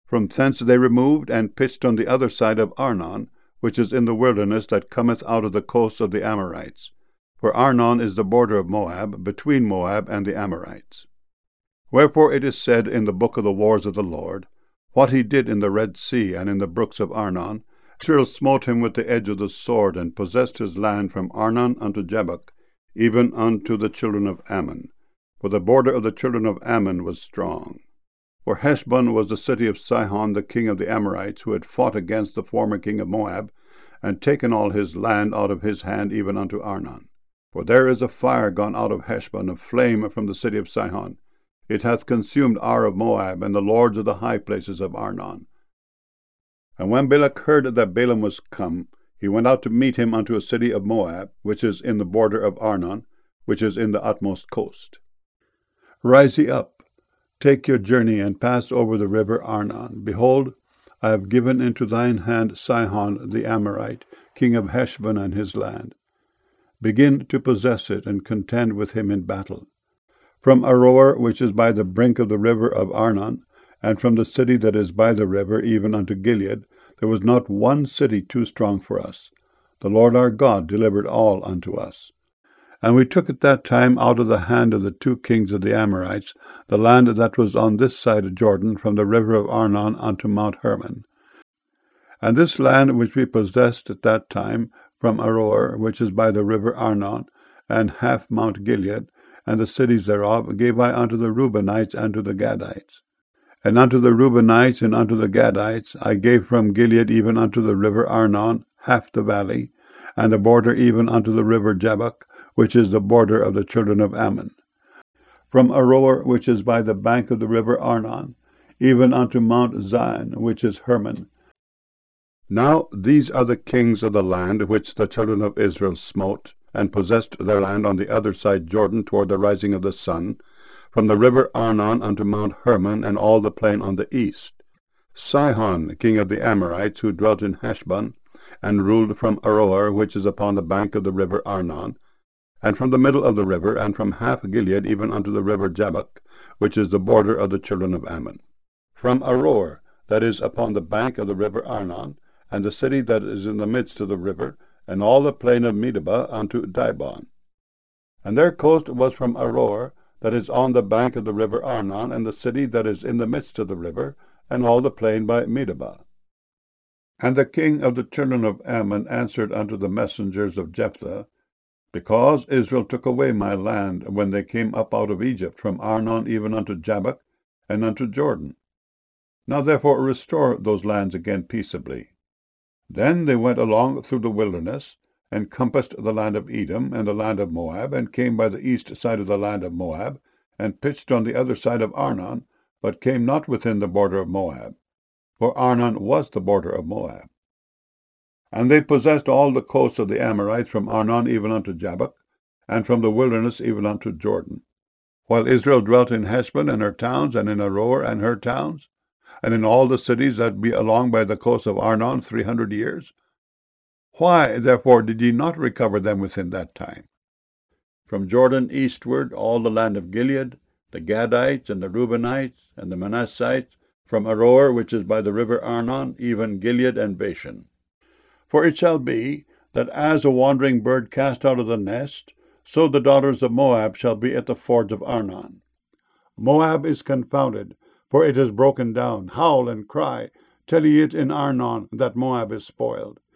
From thence they removed, and pitched on the other side of Arnon, which is in the wilderness that cometh out of the coast of the Amorites. For Arnon is the border of Moab, between Moab and the Amorites. Wherefore it is said in the book of the wars of the Lord, what he did in the Red Sea and in the brooks of Arnon, Israel smote him with the edge of the sword, and possessed his land from Arnon unto Jabbok, even unto the children of Ammon. For the border of the children of Ammon was strong. For Heshbon was the city of Sihon, the king of the Amorites, who had fought against the former king of Moab, and taken all his land out of his hand, even unto Arnon. For there is a fire gone out of Heshbon, a flame from the city of Sihon. It hath consumed Ar of Moab, and the lords of the high places of Arnon. And when Balak heard that Balaam was come, he went out to meet him unto a city of Moab, which is in the border of Arnon, which is in the utmost coast. Rise ye up, take your journey, and pass over the river Arnon. Behold, I have given into thine hand Sihon the Amorite, king of Heshbon and his land. Begin to possess it, and contend with him in battle. From Aroer, which is by the brink of the river of Arnon, and from the city that is by the river, even unto Gilead, there was not one city too strong for us. The Lord our God delivered all unto us. And we took at that time out of the hand of the two kings of the Amorites the land that was on this side of Jordan, from the river of Arnon unto Mount Hermon. And this land which we possessed at that time, from Aroer, which is by the river Arnon, and half Mount Gilead, and the cities thereof, gave I unto the Reubenites and to the Gadites. And unto the Reubenites and unto the Gadites I gave from Gilead even unto the river Arnon half the valley, and the border even unto the river Jabbok, which is the border of the children of Ammon. From Aroer, which is by the bank of the river Arnon, even unto Mount Zion, which is Hermon. Now these are the kings of the land which the children of Israel smote, and possessed their land on the other side Jordan toward the rising of the sun, from the river Arnon unto Mount Hermon, and all the plain on the east. Sihon, king of the Amorites, who dwelt in Heshbon, and ruled from Aroer, which is upon the bank of the river Arnon, and from the middle of the river, and from half Gilead, even unto the river Jabbok, which is the border of the children of Ammon. From Aroer, that is upon the bank of the river Arnon, and the city that is in the midst of the river, and all the plain of Medeba unto Dibon. And their coast was from Aroer, that is on the bank of the river Arnon, and the city that is in the midst of the river, and all the plain by Medeba. And the king of the children of Ammon answered unto the messengers of Jephthah, Because Israel took away my land when they came up out of Egypt, from Arnon even unto Jabbok, and unto Jordan. Now therefore restore those lands again peaceably. Then they went along through the wilderness, and compassed the land of Edom, and the land of Moab, and came by the east side of the land of Moab, and pitched on the other side of Arnon, but came not within the border of Moab. For Arnon was the border of Moab. And they possessed all the coasts of the Amorites, from Arnon even unto Jabbok, and from the wilderness even unto Jordan. While Israel dwelt in Heshbon and her towns, and in Aroer and her towns, and in all the cities that be along by the coast of Arnon 300 years. Why, therefore, did ye not recover them within that time? From Jordan eastward, all the land of Gilead, the Gadites, and the Reubenites, and the Manassites, from Aroer, which is by the river Arnon, even Gilead and Bashan. For it shall be, that as a wandering bird cast out of the nest, so the daughters of Moab shall be at the fords of Arnon. Moab is confounded, for it is broken down. Howl and cry, tell ye it in Arnon, that Moab is spoiled.